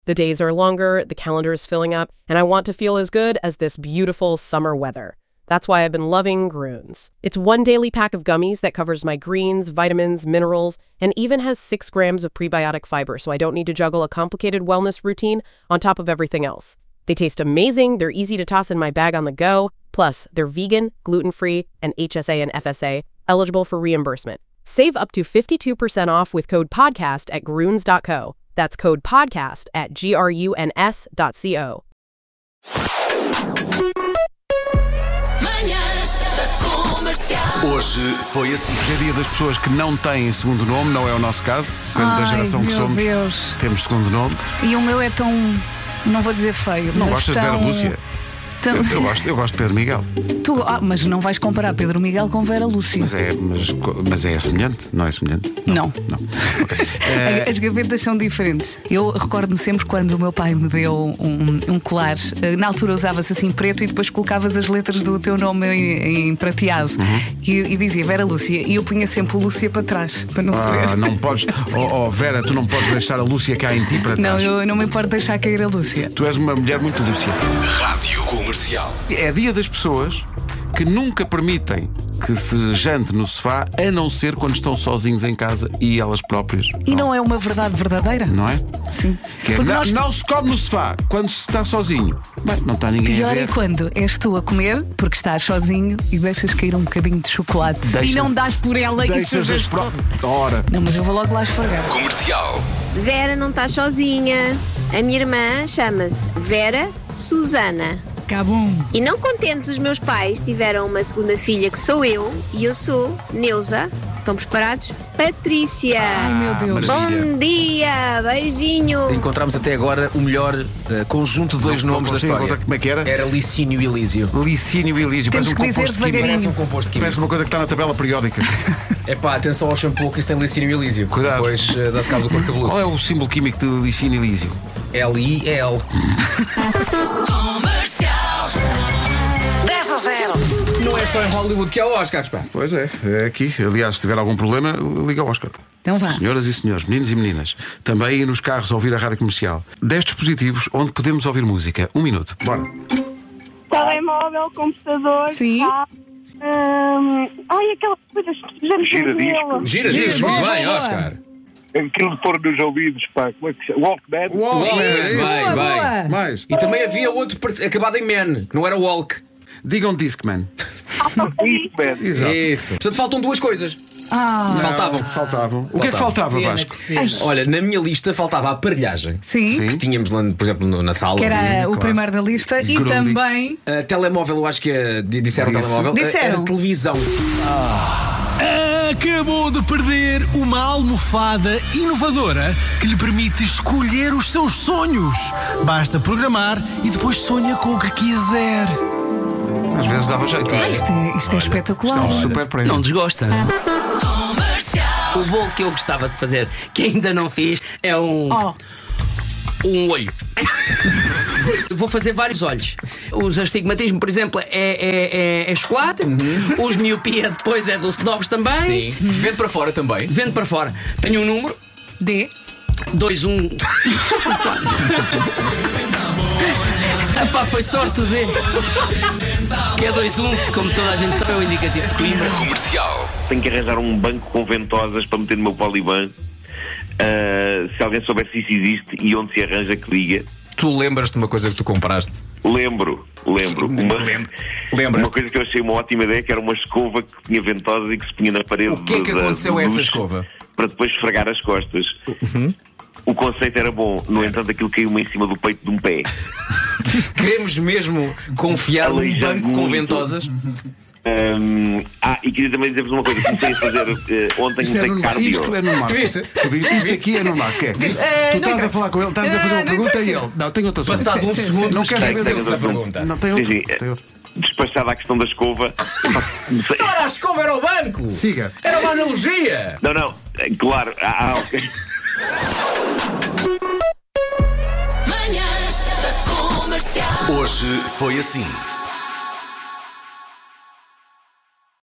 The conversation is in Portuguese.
The days are longer, the calendar is filling up, and I want to feel as good as this beautiful summer weather. That's why I've been loving Grüns. It's one daily pack of gummies that covers my greens, vitamins, minerals, and even has 6 grams of prebiotic fiber, so I don't need to juggle a complicated wellness routine on top of everything else. They taste amazing, they're easy to toss in my bag on the go, plus they're vegan, gluten-free, and HSA and FSA, eligible for reimbursement. Save up to 52% off with code PODCAST at Grüns.co. That's code PODCAST at GRUNS.co. Hoje foi assim. Hoje é dia das pessoas que não têm segundo nome, não é o nosso caso, sendo da geração que somos. Deus. Temos segundo nome. E o meu é tão, não vou dizer feio, Não mas gostas tão... de Vera Lúcia? Eu gosto de Pedro Miguel. Mas não vais comparar Pedro Miguel com Vera Lúcia. Mas é semelhante? Não é semelhante? Não. Okay. As gavetas são diferentes. Eu recordo-me sempre quando o meu pai me deu um colar. Na altura usava-se assim preto e depois colocavas as letras do teu nome em prateado. E dizia Vera Lúcia. E eu punha sempre o Lúcia para trás, para não se ver. Não podes. Vera, tu não podes deixar a Lúcia cá em ti para trás. Não, eu não me importo deixar cair a Lúcia. Tu és uma mulher muito Lúcia. Rádio Comercial. É dia das pessoas que nunca permitem que se jante no sofá, a não ser quando estão sozinhos em casa e elas próprias. E não é uma verdade verdadeira? Não é? Sim. Que é, não se come no sofá quando se está sozinho. Bem, não está ninguém Pior a ver. é quando és tu a comer, porque estás sozinho e deixas cair um bocadinho de chocolate e não dás por ela e sujas tudo. Ora. Não, mas eu vou logo lá esfregar. Comercial. Vera não está sozinha. A minha irmã chama-se Vera Susana. Cabum. E não contentes, os meus pais tiveram uma segunda filha que sou eu e eu sou Neuza. Estão preparados? Patrícia. Ai, meu Deus. Bom dia, beijinho. Encontramos até agora o melhor conjunto de dois nomes da história. Como é que era? Era Licínio e Elísio. Licínio e Elísio. Temos que dizer devagarinho. Parece um composto químico. Parece uma coisa que está na tabela periódica. Epá, atenção ao shampoo que isso tem Licínio e Elísio. Cuidado. Depois dá cabo do corpo cabeludo. Qual é o símbolo químico de Licínio e Elísio? L-I-L. Comercial. 10-0. Não é só em Hollywood que há Oscars, pá. Pois é aqui. Aliás, se tiver algum problema, liga ao Oscar. Então vá. Senhoras e senhores, meninos e meninas, também aí nos carros a ouvir a rádio comercial. 10 dispositivos onde podemos ouvir música. 1 minuto. Bora. Telemóvel, computador. Sim. Aquelas coisas que já Gira-disco. Gira, muito bem, Oscar. Aquilo de pôr nos ouvidos, pá, como é que se chama? Walkman. Bem. Mais. E também havia outro acabado em Man, que não era Walk. Digam Discman. Discman. Exato. Isso. Portanto, faltam duas coisas. Faltavam. O que é que faltava, Vasco? Olha, na minha lista faltava a aparelhagem. Sim. Que tínhamos lá, por exemplo, na sala. Que era o claro. primeiro da lista. E Grundy. também. Telemóvel, eu acho que disseram Disse. telemóvel. Disseram. Era televisão. Acabou de perder uma almofada inovadora que lhe permite escolher os seus sonhos. Basta programar e depois sonha com o que quiser. Às vezes dava jeito. Isto é espetacular. É um super prémio. Não desgosta. O bolo que eu gostava de fazer, que ainda não fiz, é um olho. Vou fazer vários olhos. Os astigmatismo, por exemplo, é chocolate. Os miopia depois é doce de ovos também. Sim. Vende para fora também. Vendo para fora. Tenho um número D. 21. Epá, foi sorte o D. Que é 21, como toda a gente sabe, é o indicativo de Coimbra. Comercial. Tenho que arranjar um banco com ventosas para meter no meu poliban. Se alguém souber se isso existe e onde se arranja, que liga. Tu lembras-te de uma coisa que tu compraste? Lembro. Lembras-te? Uma coisa que eu achei uma ótima ideia, que era uma escova que tinha ventosas e que se punha na parede. O que é que aconteceu a essa escova? Para depois esfregar as costas. O conceito era bom, no entanto aquilo caiu-me em cima do peito de um pé. Queremos mesmo confiar num Aleijando banco com muito. ventosas? E queria também dizer-vos uma coisa. Comecei a fazer ontem Isto é normal. cardio. Isto é normal. Viste? Isto aqui é normal. Que é? Tu estás a falar com ele, estás a fazer uma pergunta e ele. Não, tem outra solução. Passado um segundo, Não quer saber esqueceu-se da outra. pergunta. Não, tem outro. Sim. Tem outro. Despachada a questão da escova. Comecei... Não era a escova, era o banco! Siga. Era uma analogia! Não, claro. Ok. Manhãs da Comercial. Hoje foi assim.